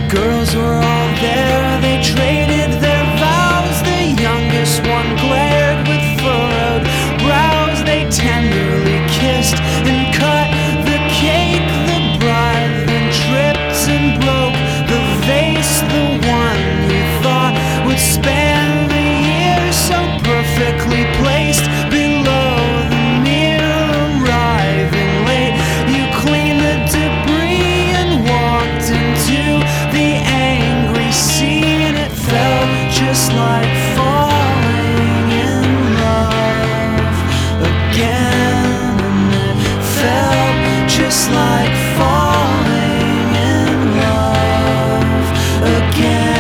Girls were all there, they traded their vows. The youngest one glared with furrowed brows. They tenderly kissed and cut the cake. The bride then tripped and broke the vase. The one you thought would span the years, so perfectly placed below the mirror, arriving late. You cleaned the debris and walked into the angry scene. It felt just like falling in love again, and it felt just like falling in love again.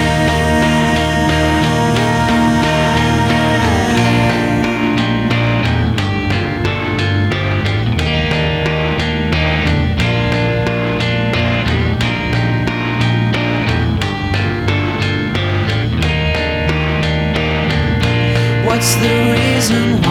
What's the reason why